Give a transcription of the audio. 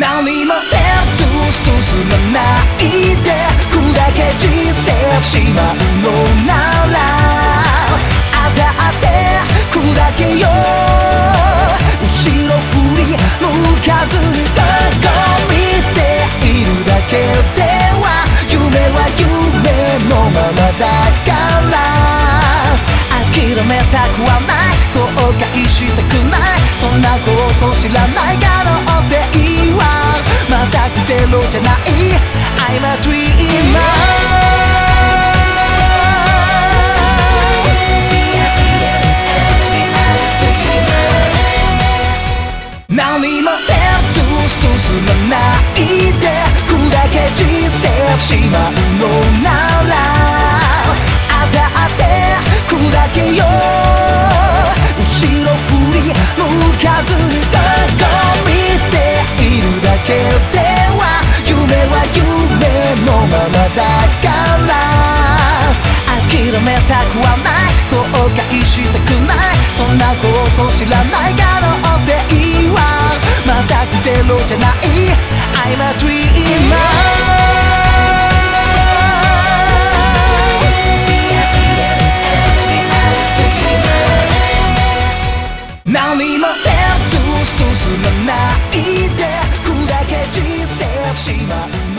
何もせず進まないで砕け散ってしまうのなら当たって砕けよう後ろ振り向かずにどこ見ているだけでは夢は夢のままだから諦めたくはない後悔したくないそんなこと知らない可能性は全くゼロじゃない I'm a dreamer何もせず進まないで砕け散ってしまうのなら当たって砕けよう後ろ振り向かずにどこ見ているだけでは夢は夢のままだから諦めたくはない後悔したくないそんなこと知らない可能性は全くゼロじゃない I'm a dreamer何もせず進まないで砕け散ってしまう